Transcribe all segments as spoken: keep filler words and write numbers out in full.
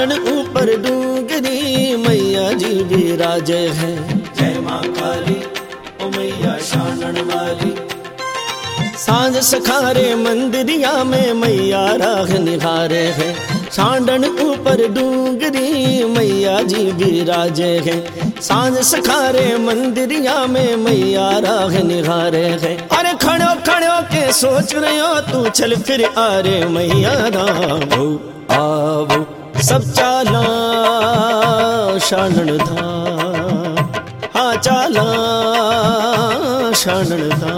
छानन ऊपर डूंगरी मैया जी विराजे है। जय माँ काली ओ मैया छानन वाली। सांझ सखारे मंदिरिया में मैया राह निहारे है। छानन ऊपर डूंगरी मैया जी विराजे है। सांझ सखारे मंदिरिया में मैया राह निहारे है। अरे खड़ो खड़ो के सोच रहे हो तू चल फिर आरे मैया दाओ आवो सब चाला छानन धा। हाँ चाला छानन धा।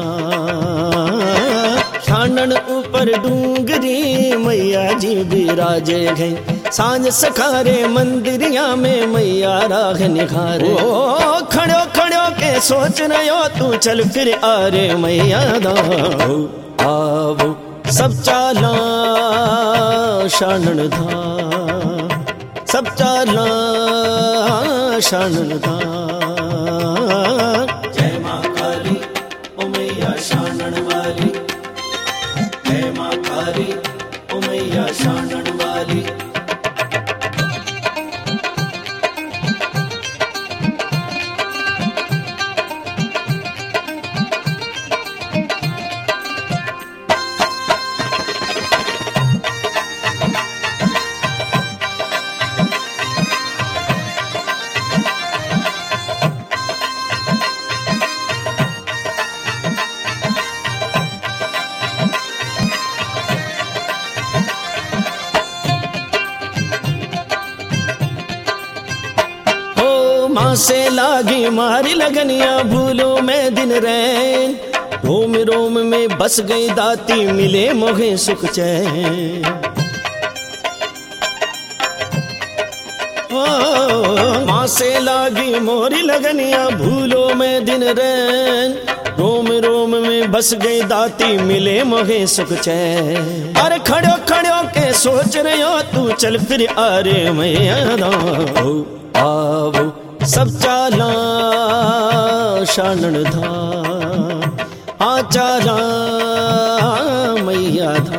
छानन ऊपर डूंगरी मैया जी विराजे है। सांझ सखारे मंदिरिया में मैया राह निखारे। ओ खड़ो खड़ो के सोच रहे हो तू चल फिर आरे मैया दाओ आवो सब चाला छानन धा। सब चाला छानन धा। जय माँ काली ओ मैया छानन वाली। जय माँ काली ओ मैया छानन वाली। माँ से लागी मारी लगनिया भूलो मैं दिन रैन। रोम रोम में बस गई दाती मिले मोहे सुख चैन। माँ से लागी मोरी लगनिया भूलो मैं दिन रैन। रोम रोम में बस गई दाती मिले मोहे सुख चैन। अरे खड़ो खड़ो के सोच रहे हो तू चल फिर आरे मैया दाओ आवो सब चाला छानन धा। हाँ चाला मैया धा।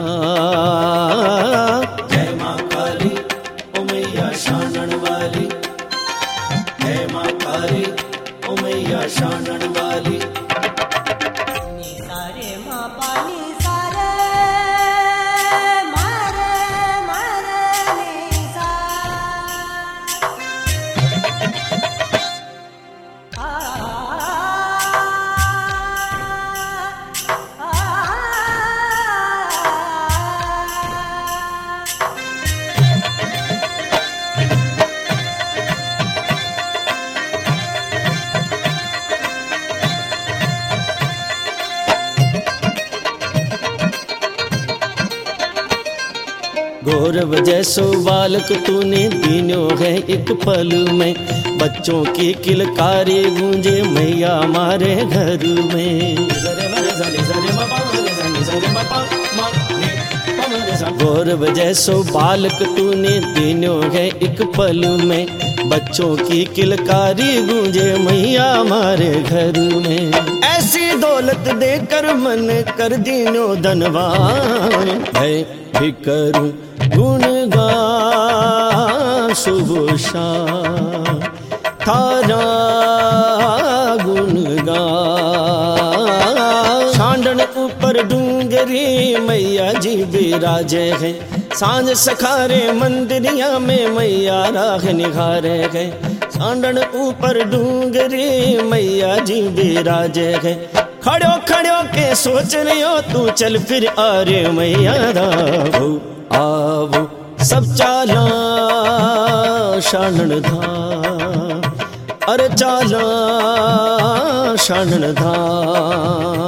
जय माँ काली ओ मैया छानन वाली। जय माँ काली ओ मैया छानन वाली। सारे माँ पानी सारे मारे मारे निसा। गौरव जैसो बालक तूने दीनो है एक पल में। बच्चों की किलकारी गूंजे मैया मारे घर में। गौरव जैसो बालक तूने दीनो है एक पल में। बच्चों की किलकारी गूंजे मैया मारे घर में। ऐसी दौलत देकर मन कर दीनो धनवान। है भी करूं गुणगान सुबह शाम थारा गुणगान। छानन ऊपर डूंगरी मैया जी विराजे है। सांझ सखारे मंदिरिया में मैया राह निहारे है। छानन ऊपर डूंगरी मैया जी विराजे है। खड़ो खड़ो के सोच रहे हो तू चल फिर आरे मैया दाओ आवो सब चाला छानन धा। अरे चाला छानन धा।